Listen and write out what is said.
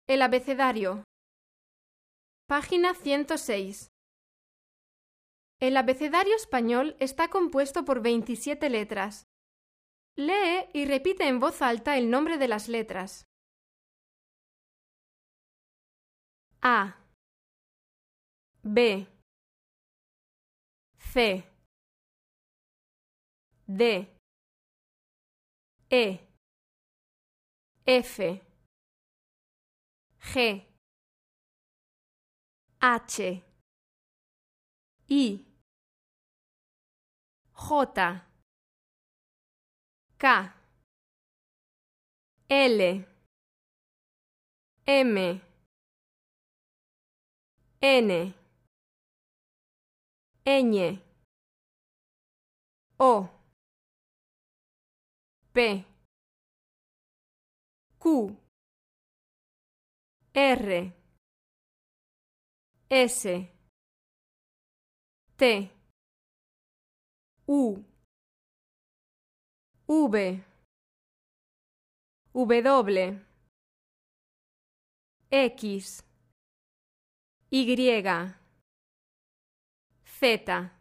El abecedario. Página 106. El abecedario español está compuesto por 27 letras. Lee y repite en voz alta el nombre de las letras. A, B, C, D, E, F, G, H, I, J, K, L, M, N, ñ, O, P, Q, R, S, T, U, V, W, X, Y, Z.